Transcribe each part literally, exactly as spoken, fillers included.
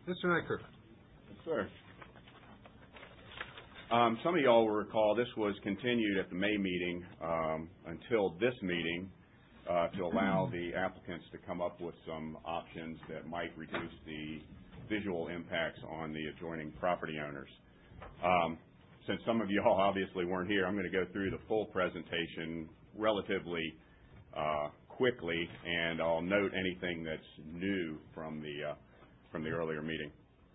Mister Nyker. Yes, sir. Um, some of y'all will recall this was continued at the May meeting um, until this meeting uh, to allow the applicants to come up with some options that might reduce the visual impacts on the adjoining property owners. Um, since some of y'all obviously weren't here, I'm going to go through the full presentation relatively uh, quickly, and I'll note anything that's new from the uh, from the earlier meeting.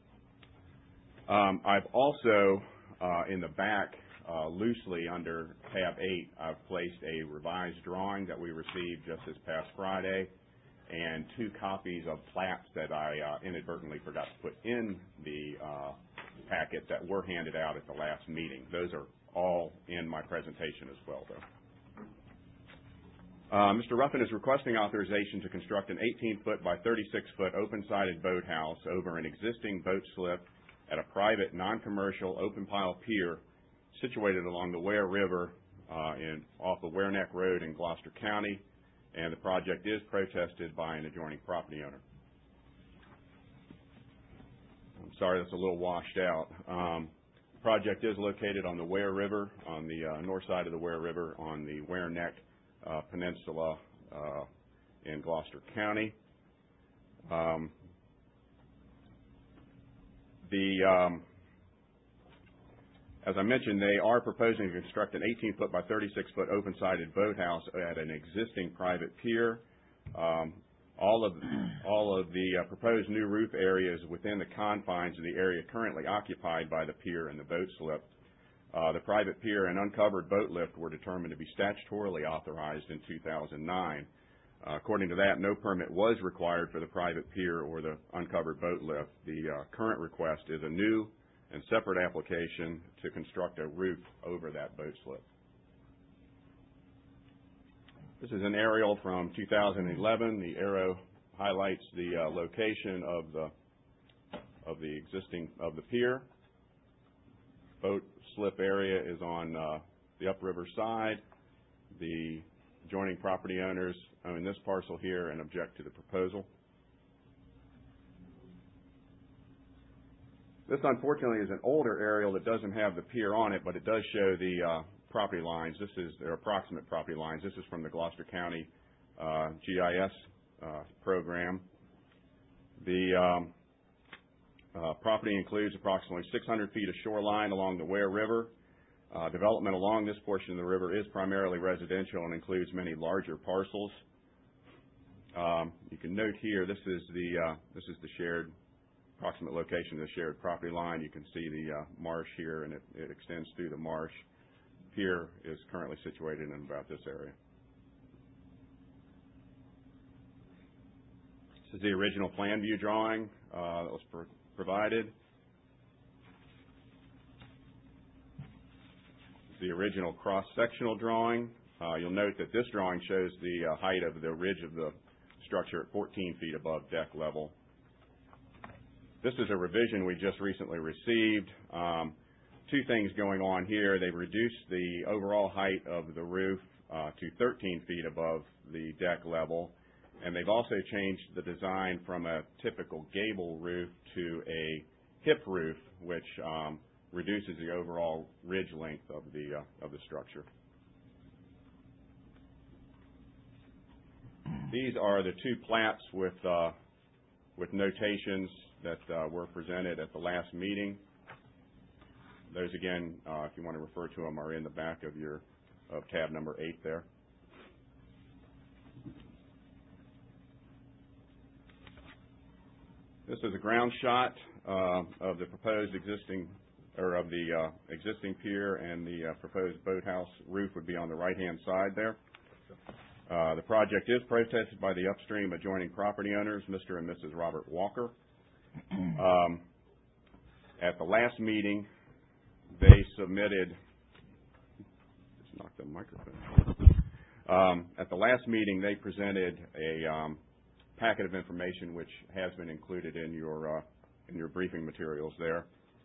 Um, I've also Uh, in the back, uh, loosely under tab eight, I've placed a revised drawing that we received just this past Friday and two copies of plats that I uh, inadvertently forgot to put in the uh, packet that were handed out at the last meeting. Those are all in my presentation as well, though. Uh, Mister Ruffin is requesting authorization to construct an eighteen foot by thirty-six foot open-sided boathouse over an existing boat slip at a private, non-commercial, open-pile pier situated along the Ware River uh, in, off of Ware Neck Road in Gloucester County, and the project is protested by an adjoining property owner. I'm sorry, that's a little washed out. Um, the project is located on the Ware River, on the uh, north side of the Ware River, on the Ware Neck uh, Peninsula uh, in Gloucester County. Um, The, um, as I mentioned, they are proposing to construct an eighteen foot by thirty-six foot open-sided boathouse at an existing private pier. Um, all of all of the uh, proposed new roof areas within the confines of the area currently occupied by the pier and the boat slip. Uh, the private pier and uncovered boat lift were determined to be statutorily authorized in two thousand nine. Uh, according to that, no permit was required for the private pier or the uncovered boat lift. The uh, current request is a new and separate application to construct a roof over that boat slip. This is an aerial from two thousand eleven. The arrow highlights the uh, location of the of the existing of the pier. Boat slip area is on uh, the upriver side. The adjoining property owners own this parcel here and object to the proposal. This, unfortunately, is an older aerial that doesn't have the pier on it, but it does show the uh, property lines. This is their approximate property lines. This is from the Gloucester County uh, G I S uh, program. The um, uh, property includes approximately six hundred feet of shoreline along the Ware River. Uh, development along this portion of the river is primarily residential and includes many larger parcels. Um, you can note here this is the uh, this is the shared approximate location of the shared property line. You can see the uh, marsh here, and it, it extends through the marsh. Pier is currently situated in about this area. This is the original plan view drawing uh, that was pro provided. The original cross-sectional drawing. Uh, you'll note that this drawing shows the uh, height of the ridge of the structure at fourteen feet above deck level. This is a revision we just recently received. Um, two things going on here. They've reduced the overall height of the roof uh, to thirteen feet above the deck level, and they've also changed the design from a typical gable roof to a hip roof, which um, reduces the overall ridge length of the uh, of the structure. These are the two plats with uh, with notations that uh, were presented at the last meeting. Those again, uh, if you want to refer to them, are in the back of your of tab number eight there. This is a ground shot uh, of the proposed existing or of the uh, existing pier, and the uh, proposed boathouse roof would be on the right-hand side there. Uh, the project is protested by the upstream adjoining property owners, Mister and Missus Robert Walker. Um, at the last meeting, they submitted. Just knocked the microphone. Um, at the last meeting, they presented a um, packet of information which has been included in your uh, in your briefing materials there.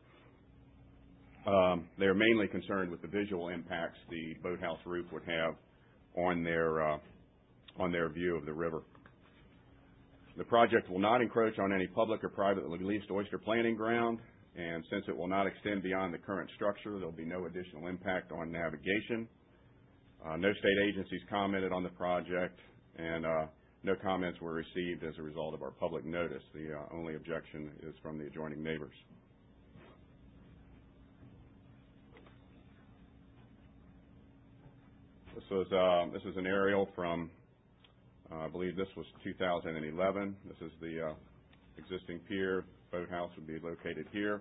Um, they are mainly concerned with the visual impacts the boathouse roof would have on their uh, on their view of the river. The project will not encroach on any public or privately leased oyster planting ground, and since it will not extend beyond the current structure, there will be no additional impact on navigation. Uh, no state agencies commented on the project, and uh, no comments were received as a result of our public notice. The uh, only objection is from the adjoining neighbors. This was uh, this is an aerial from, uh, I believe this was two thousand eleven. This is the uh, existing pier. Boathouse would be located here.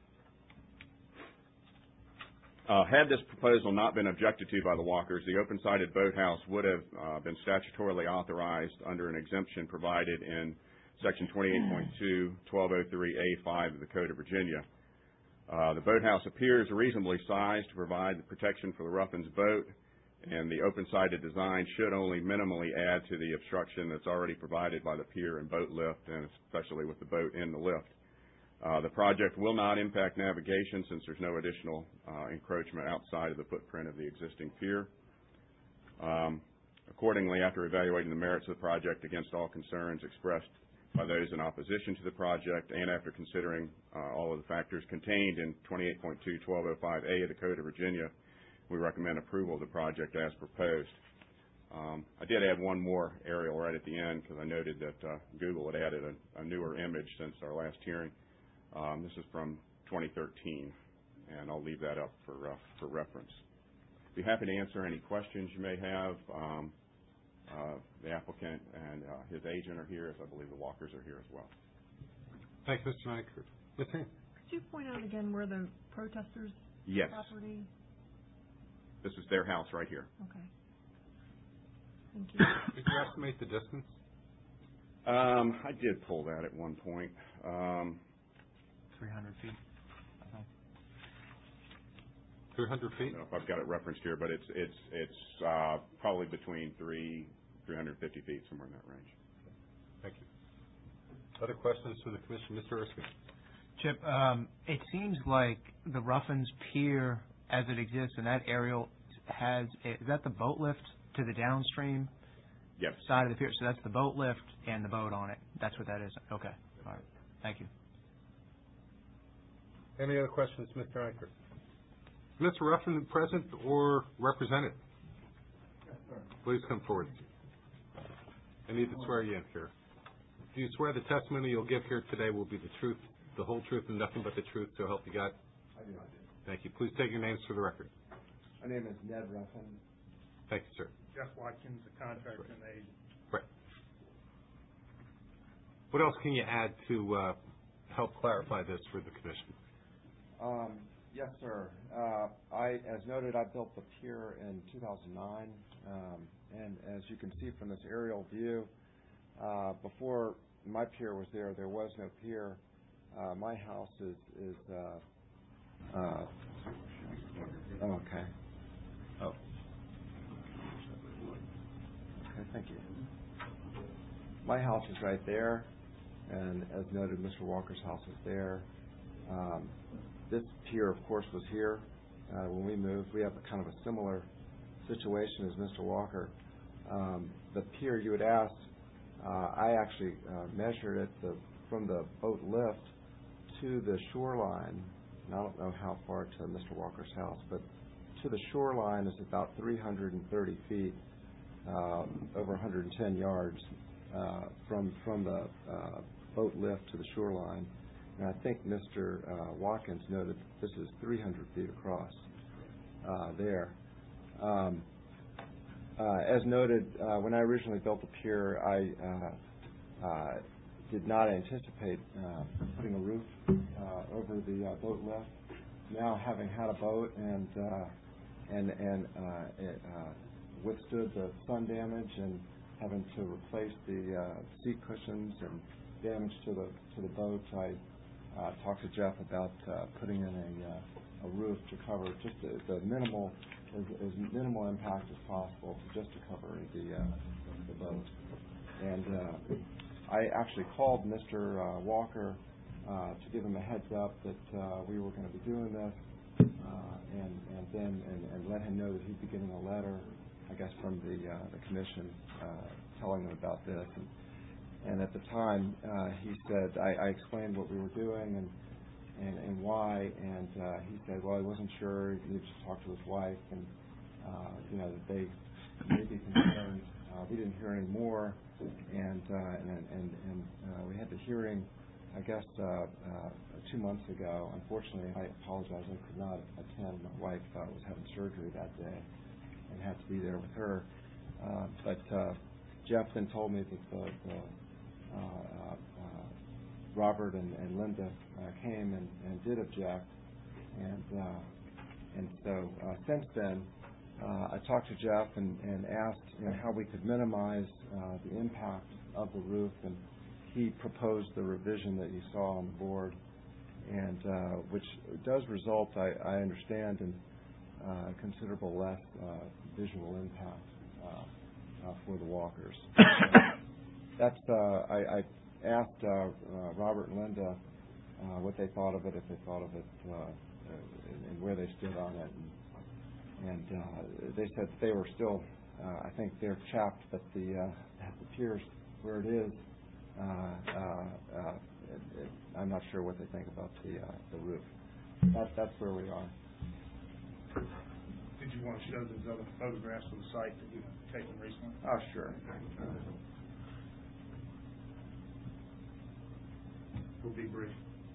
Uh, had this proposal not been objected to by the Walkers, the open-sided boathouse would have uh, been statutorily authorized under an exemption provided in Section twenty-eight point two, twelve oh three A five of the Code of Virginia. Uh, the boathouse appears reasonably sized to provide the protection for the Ruffins boat, and the open-sided design should only minimally add to the obstruction that's already provided by the pier and boat lift, and especially with the boat in the lift. Uh, the project will not impact navigation since there's no additional uh, encroachment outside of the footprint of the existing pier. Um, accordingly, after evaluating the merits of the project against all concerns expressed by those in opposition to the project, and after considering uh, all of the factors contained in twenty-eight point two, twelve oh five A of the Code of Virginia, we recommend approval of the project as proposed. Um, I did add one more aerial right at the end because I noted that uh, Google had added a, a newer image since our last hearing. Um, this is from twenty thirteen, and I'll leave that up for uh, for reference. Be happy to answer any questions you may have. Um, uh, the applicant and uh, his agent are here, as I believe the Walkers are here as well. Thank you, Mister Nyker. Miz Haynes. Could you point out again where the protesters' Yes. property? This is their house right here. Okay. Thank you. Did you estimate the distance? Um, I did pull that at one point. Um, three hundred feet, I think. three hundred I feet? don't know if I've got it referenced here, but it's it's it's uh, probably between three three hundred fifty feet, somewhere in that range. Thank you. Other questions for the commission, Mister Erskine? Chip, um, it seems like the Ruffins Pier, as it exists, and that aerial has, is that the boat lift to the downstream Yes. side of the pier? So that's the boat lift and the boat on it. That's what that is. Okay. All right. Thank you. Any other questions, Mister Nyker? Mister Ruffin, present or represented? Yes, sir. Please come forward. I need to swear you in here. Do you swear the testimony you'll give here today will be the truth, the whole truth, and nothing but the truth, so help you God? I do. Thank you. Please take your names for the record. My name is Ned Ruffin. Thank you, sir. Jeff Watkins, the contractor and the agent. Right. What else can you add to uh, help clarify this for the commission? Um, yes, sir. Uh, I, as noted, I built the pier in two thousand nine, um, and as you can see from this aerial view, uh, before my pier was there, there was no pier. Uh, my house is, is uh, uh, oh, okay. Oh. Okay, thank you. My house is right there, and as noted, Mister Walker's house is there. Um, this pier, of course, was here uh, when we moved. We have a kind of a similar situation as Mister Walker. Um, the pier you had asked, uh, I actually uh, measured it the, from the boat lift to the shoreline, and I don't know how far to Mister Walker's house, but to the shoreline is about three hundred thirty feet, um, over one hundred ten yards uh, from from the uh, boat lift to the shoreline. And I think Mister Uh, Watkins noted this is three hundred feet across uh, there. Um, uh, as noted, uh, when I originally built the pier, I uh, uh, did not anticipate uh, putting a roof uh, over the uh, boat lift. Now, having had a boat and uh, and and uh, it uh, withstood the sun damage and having to replace the uh, seat cushions and damage to the to the boat, I uh, talked to Jeff about uh, putting in a uh, a roof to cover just the, the minimal as, as minimal impact as possible, just to cover the uh, the boat. And uh, I actually called Mister Uh, Walker uh, to give him a heads up that uh, we were going to be doing this, uh, and and then and, and let him know that he'd be getting a letter, I guess, from the uh, the commission uh, telling him about this. And And at the time, uh, he said, I, I explained what we were doing and and, and why, and uh, he said, well, he wasn't sure. He needed to talk to his wife, and uh, you know that they may be concerned. Uh, we didn't hear any more, and uh, and and, and uh, we had the hearing, I guess, uh, uh, two months ago. Unfortunately, I apologize, I could not attend. My wife uh, was having surgery that day and had to be there with her. Uh, but uh, Jeff then told me that the, the uh, uh, Robert and, and Linda uh, came and, and did object, and uh, and so uh, since then, uh, I talked to Jeff and, and asked you know, how we could minimize uh, the impact of the roof, and he proposed the revision that you saw on the board, and uh, which does result, I, I understand, in uh, considerable less uh, visual impact uh, uh, for the walkers. So that's uh, I. I asked uh, uh, Robert and Linda uh, what they thought of it, if they thought of it, uh, and, and where they stood on it. And, and uh, they said they were still, uh, I think they're chapped that the, uh, that the piers where it is. Uh, uh, uh, it, it, I'm not sure what they think about the uh, the roof. That, that's where we are. Did you want to show those other photographs of the site that you've taken recently? Oh, sure. We'll be brief.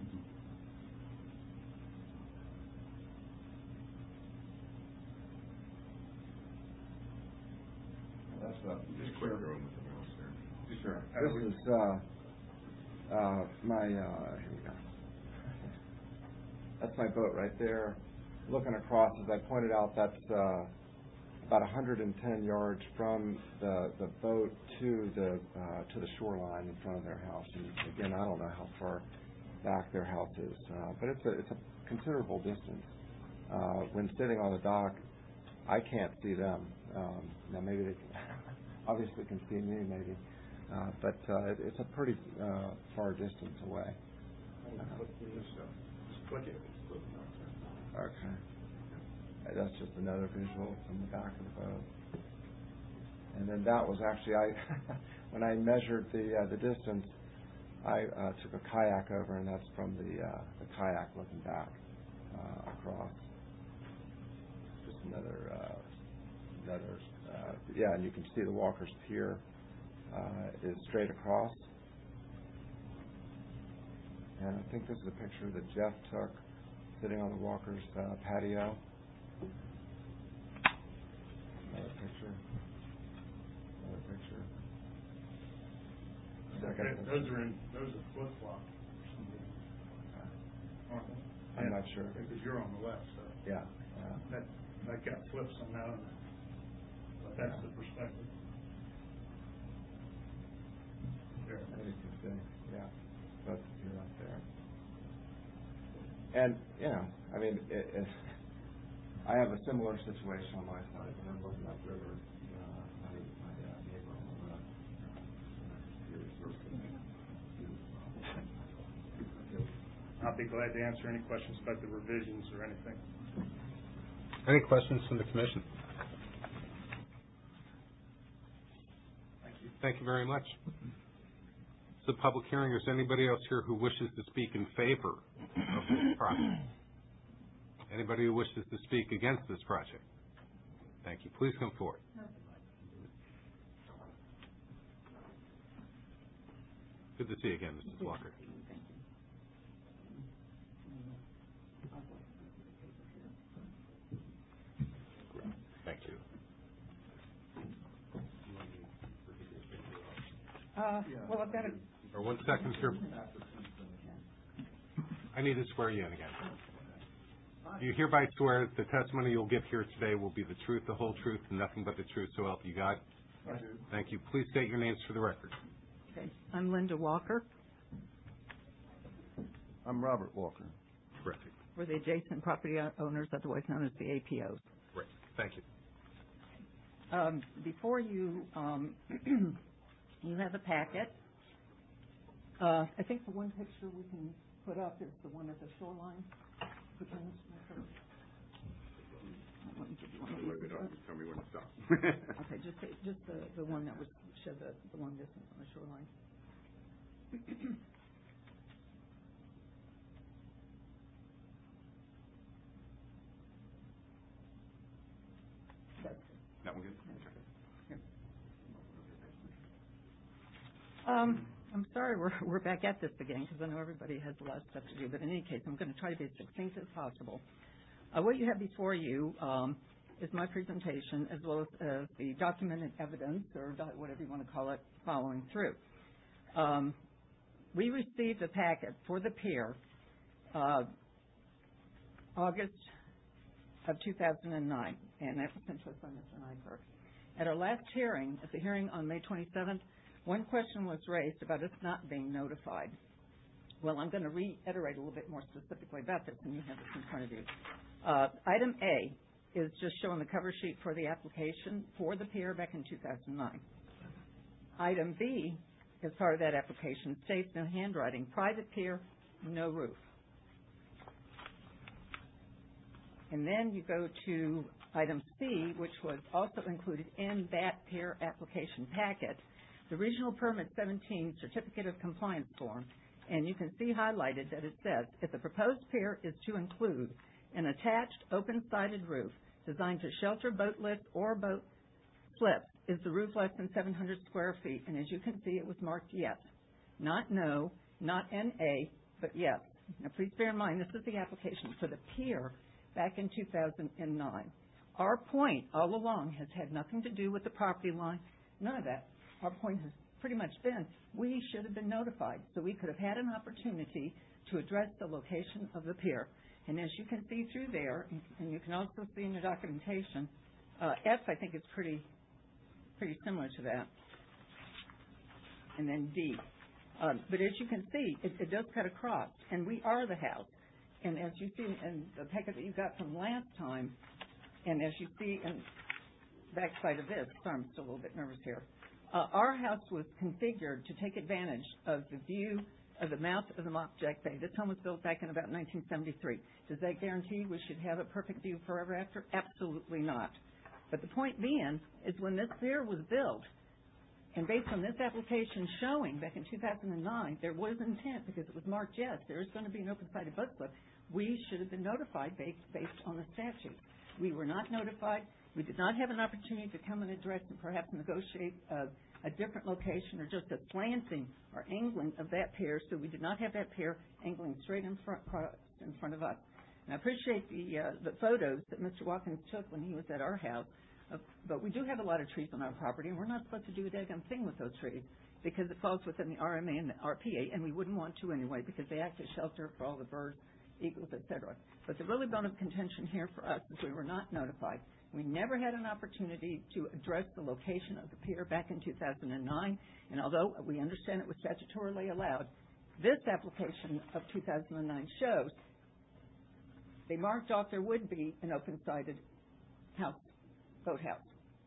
That's uh, Just quick room with the mouse there. sure. This is uh, uh, my. Uh, here we go. That's my boat right there. Looking across, as I pointed out, that's uh, about one hundred ten yards from the the boat to the uh, to the shoreline in front of their house. And again, I don't know how far back their house is, uh, but it's a it's a considerable distance. Uh, when sitting on the dock, I can't see them. Um, now maybe they can, obviously can see me, maybe, uh, but uh, it, it's a pretty uh, far distance away. Uh, Just click it. okay. That's just another visual from the back of the boat. And then that was actually, I when I measured the uh, the distance, I uh, took a kayak over, and that's from the uh, the kayak looking back uh, across. Just another, uh, another, uh, yeah, and you can see the Walker's Pier uh, is straight across. And I think this is a picture that Jeff took sitting on the Walker's uh, patio. Another picture. Another picture. Okay, those are in, those are flip flops. Aren't they? I'm not sure. Because you're on the left, so. Yeah. Uh, That, that got flips on that one. But that's the perspective. There. there you can see. Yeah. Both of you right there. And, you know, I mean, it, it, I have a similar situation on my side. When I'm looking up river, uh, my, my uh, neighbor on the left. I'll be glad to answer any questions about the revisions or anything. Any questions from the commission? Thank you. Thank you very much. It's a public hearing. Is there anybody else here who wishes to speak in favor of this project? Anybody who wishes to speak against this project? Thank you. Please come forward. Good to see you again, Missus Walker. Thank you. Uh, well, I've got a, Or one second, sir. I need to swear you in again. You hereby swear the testimony you'll give here today will be the truth, the whole truth, and nothing but the truth, so help you God? yes, Thank you. Please state your names for the record. okay. I'm Linda Walker. I'm Robert Walker. Terrific. We're the adjacent property owners, otherwise known as the A P Os. Great. Thank you. Um, before you, um, you have a packet. Uh, I think the one picture we can put up is the one at the shoreline. Which one is my first? Let me give you one of these. Tell me when to stop. Okay, just the, just the, the one that was show the, the long distance on the shoreline. That one good? Um, I'm sorry we're, we're back at this again because I know everybody has a lot of stuff to do, but in any case, I'm going to try to be as succinct as possible. Uh, what you have before you um, is my presentation as well as uh, the documented evidence, or do- whatever you want to call it, following through. Um, we received a packet for the pier uh, August of two thousand nine, and that was sent to us by Mister Nykerk. At our last hearing, at the hearing on May twenty-seventh, one question was raised about us not being notified. Well, I'm going to reiterate a little bit more specifically about this, and you have this in front of you. Uh, item A is just showing the cover sheet for the application for the pier back in two thousand nine. Item B, as part of that application, states in handwriting, private pier, no roof. And then you go to item C, which was also included in that pier application packet, the Regional Permit seventeen Certificate of Compliance form. And you can see highlighted that it says, if the proposed pier is to include an attached open-sided roof designed to shelter boat lifts or boat slips, is the roof less than seven hundred square feet? And as you can see, it was marked yes. Not no, not N A, but yes. Now, please bear in mind, this is the application for the pier back in two thousand nine. Our point all along has had nothing to do with the property line, none of that. Our point has pretty much been we should have been notified so we could have had an opportunity to address the location of the pier. And as you can see through there, and you can also see in the documentation, uh, F, I think, is pretty pretty similar to that. And then D. Um, but as you can see, it, it does cut across, and we are the house. And as you see in the packet that you got from last time, and as you see in the backside of this, sorry, I'm still a little bit nervous here, uh, our house was configured to take advantage of the view of the mouth of the Mock Jack Bay. This home was built back in about nineteen seventy-three. Does that guarantee we should have a perfect view forever after? Absolutely not. But the point being is when this pier was built, and based on this application showing back in two thousand nine, there was intent because it was marked yes, there is going to be an open-sided boat slip, we should have been notified based, based on the statute. We were not notified. We did not have an opportunity to come and address and perhaps negotiate a, a different location or just a slanting or angling of that pier, so we did not have that pier angling straight in front, in front of us. And I appreciate the, uh, the photos that Mister Watkins took when he was at our house, uh, but we do have a lot of trees on our property, and we're not supposed to do a daggum thing with those trees because it falls within the R M A and the R P A, and we wouldn't want to anyway because they act as shelter for all the birds, eagles, et cetera. But the really bone of contention here for us is we were not notified. We never had an opportunity to address the location of the pier back in two thousand nine, and although we understand it was statutorily allowed, this application of two thousand nine shows they marked off there would be an open-sided house, boathouse.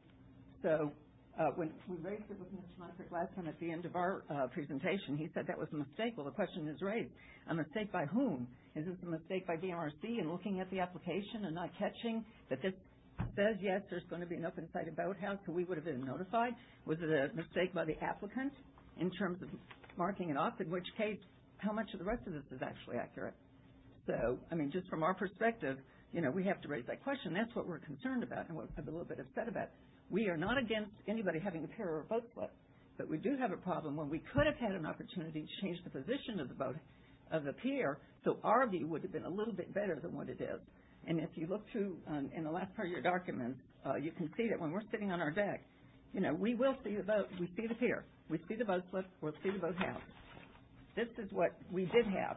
So uh, when we raised it with Mister Nykerk last time at the end of our uh, presentation, he said that was a mistake. Well, the question is raised. A mistake by whom? Is this a mistake by D M R C in looking at the application and not catching that this says, yes, there's going to be an open-sided boathouse, so we would have been notified? Was it a mistake by the applicant in terms of marking it off, in which case, how much of the rest of this is actually accurate? So, I mean, just from our perspective, you know, we have to raise that question. That's what we're concerned about and what I'm a little bit upset about. We are not against anybody having a pier or a boat slip, but we do have a problem when we could have had an opportunity to change the position of the boat, of the pier, so our view would have been a little bit better than what it is. And if you look through um, in the last part of your documents, uh, you can see that when we're sitting on our deck, you know, we will see the boat, we see the pier, we see the boat slip, we'll see the boathouse. This is what we did have.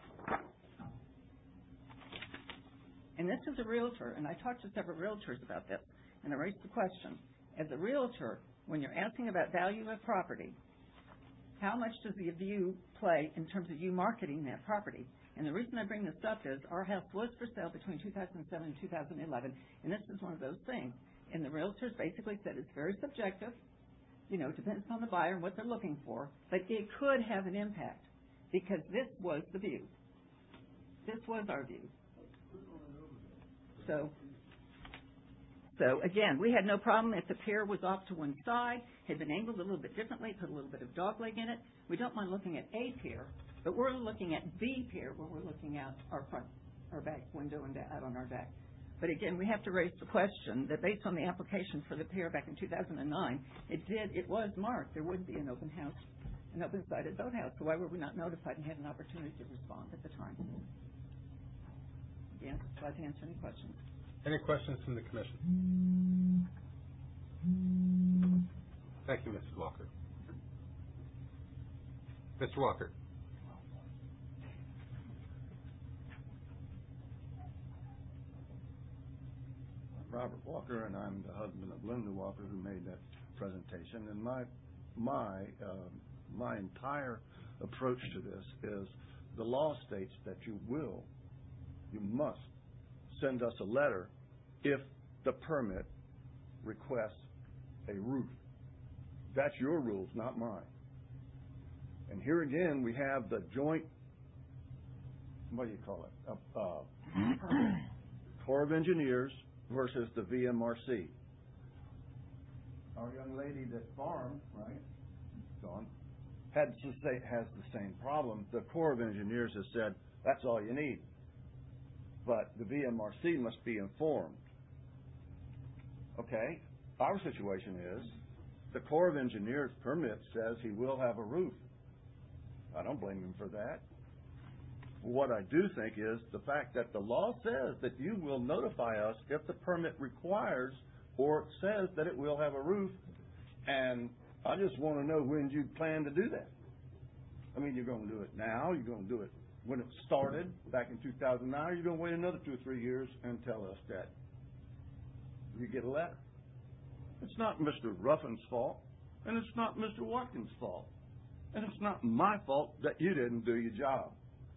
And this is a realtor, and I talked to several realtors about this, and I raised the question. As a realtor, when you're asking about value of property, how much does the view play in terms of you marketing that property? And the reason I bring this up is our house was for sale between two thousand seven and two thousand eleven, and this is one of those things. And the realtors basically said it's very subjective, you know, it depends on the buyer and what they're looking for, but it could have an impact because this was the view. This was our view. So, so again, we had no problem if the pier was off to one side, had been angled a little bit differently, put a little bit of dogleg in it. We don't mind looking at a pier, but we're looking at the pier where we're looking out our front, our back window and out on our deck. But again, we have to raise the question that based on the application for the pier back in two thousand nine, it did, it was marked there would be an open house, an open-sided boathouse. So why were we not notified and had an opportunity to respond at the time? Again, glad to answer any questions. Any questions from the commission? Thank you, Missus Walker. Mister Walker. Robert Walker, and I'm the husband of Linda Walker, who made that presentation. And my my um, my entire approach to this is the law states that you will, you must send us a letter if the permit requests a roof. That's your rules, not mine. And here again, we have the joint, what do you call it, uh, uh, Corps of Engineers versus the V M R C. Our young lady that farmed, right, gone, had to say, has the same problem. The Corps of Engineers has said, that's all you need. But the V M R C must be informed. Okay, our situation is, the Corps of Engineers permit says he will have a roof. I don't blame him for that. What I do think is the fact that the law says that you will notify us if the permit requires or says that it will have a roof, and I just want to know when you plan to do that. I mean, you're going to do it now, you're going to do it when it started back in two thousand nine, or you're going to wait another two or three years and tell us that you get a letter. It's not Mister Ruffin's fault, and it's not Mister Watkins' fault, and it's not my fault that you didn't do your job.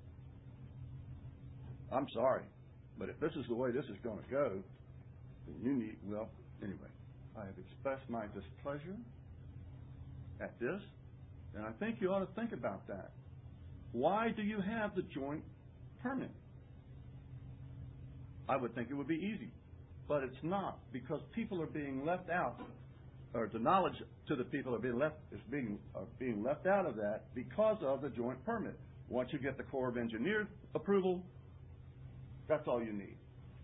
I'm sorry, but if this is the way this is going to go, then you need, well, anyway, I have expressed my displeasure at this, and I think you ought to think about that. Why do you have the joint permit? I would think it would be easy, but it's not, because people are being left out, or the knowledge to the people are being left is being are being left out of that because of the joint permit. Once you get the Corps of Engineers approval, that's all you need.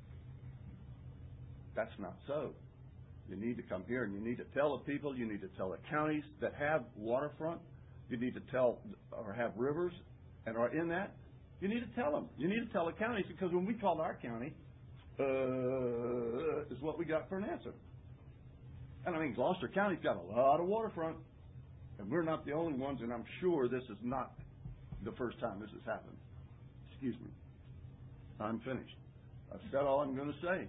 That's not so. You need to come here and you need to tell the people, you need to tell the counties that have waterfront, you need to tell, or have rivers and are in that, you need to tell them. You need to tell the counties, because when we called our county, uh, is what we got for an answer. And I mean, Gloucester County's got a lot of waterfront, and we're not the only ones, and I'm sure this is not the first time this has happened. Excuse me. I'm finished. I've said all I'm going to say.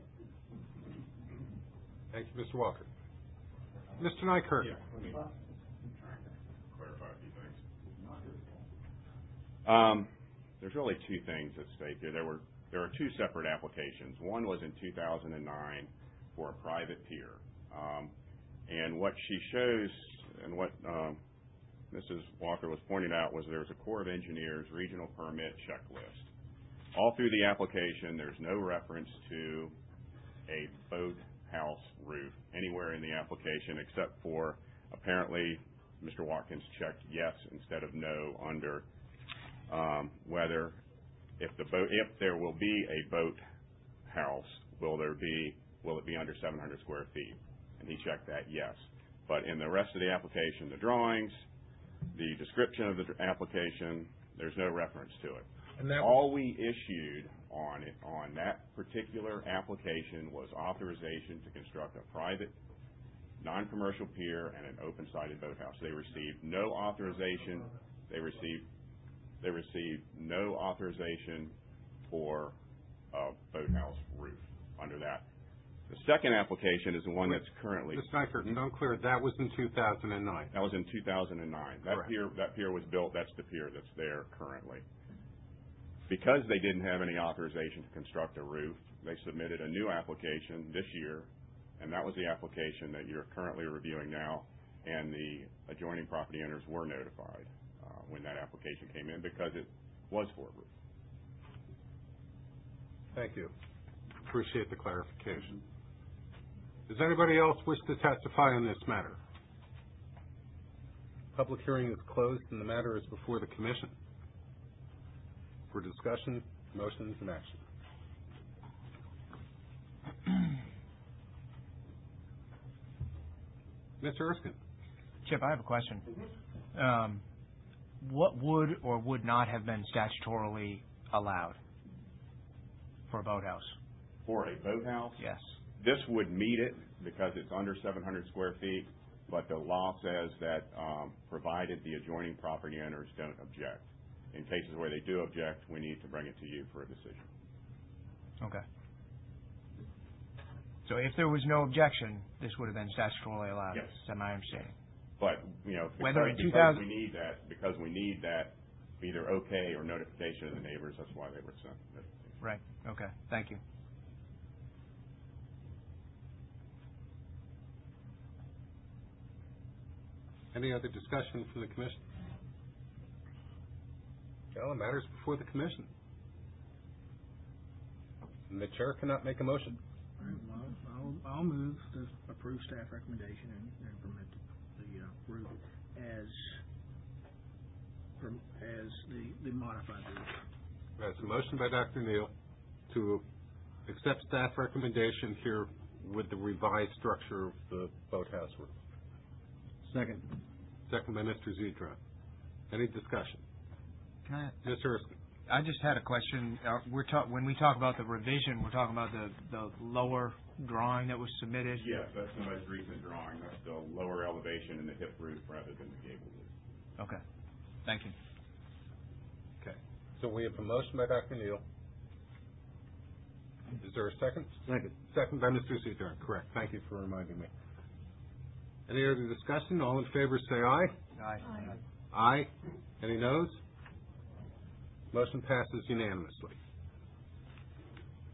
Thank you, Mister Walker. Mister Nykerk. Yeah, let me clarify a few things. Um, there's really two things at stake here. There were there are two separate applications. One was in two thousand nine for a private pier, um, and what she shows and what um, Missus Walker was pointing out was there was a Corps of Engineers regional permit checklist. All through the application, there's no reference to a boat house roof anywhere in the application except for apparently Mister Watkins checked yes instead of no under um, whether if the boat if there will be a boat house, will there be will it be under seven hundred square feet? And he checked that yes. But in the rest of the application, the drawings, the description of the application, there's no reference to it. And that All we issued on it, on that particular application was authorization to construct a private, non-commercial pier and an open-sided boathouse. They received no authorization. They received they received no authorization for a boathouse roof under that. The second application is the one that's currently. Mister Nykerk, so I'm clear, that was in two thousand nine. That was in two thousand nine. That Correct. pier that pier was built. That's the pier that's there currently. Because they didn't have any authorization to construct a roof, they submitted a new application this year, and that was the application that you're currently reviewing now, and the adjoining property owners were notified uh, when that application came in because it was for a roof. Thank you. Appreciate the clarification. Does anybody else wish to testify on this matter? Public hearing is closed and the matter is before the commission for discussion, motions, and action. Mister Erskine. Chip, I have a question. Um, what would or would not have been statutorily allowed for a boathouse? For a boathouse? Yes. This would meet it because it's under seven hundred square feet, but the law says that um, provided the adjoining property owners don't object. In cases where they do object, we need to bring it to you for a decision. Okay. So if there was no objection, this would have been statutorily allowed? Yes. Is that my understanding? But, you know, Whether because, in because 2000 we need that, because we need that either okay or notification of the neighbors, that's why they were sent. Right. Okay. Thank you. Any other discussion from the commission? Well, the matter is before the commission. And the chair cannot make a motion. All right, well, I'll, I'll move to approve staff recommendation and, and permit the, uh, route as, from, as the, the modified route. There's a motion by Doctor Neal to accept staff recommendation here with the revised structure of the boathouse roof. Second. Second by Mister Zedron. Any discussion? Can I, Mister Erskine. I just had a question. Uh, we're talk, when we talk about the revision, we're talking about the, the lower drawing that was submitted? Yes, that's the most recent drawing. That's the lower elevation and the hip roof rather than the gable roof. Okay. Thank you. Okay. So we have a motion by Doctor Neal. Is there a second? Second. Second by Mister Zedron. Correct. Thank you for reminding me. Any other discussion? All in favor say aye. Aye. Aye. Any noes? Motion passes unanimously.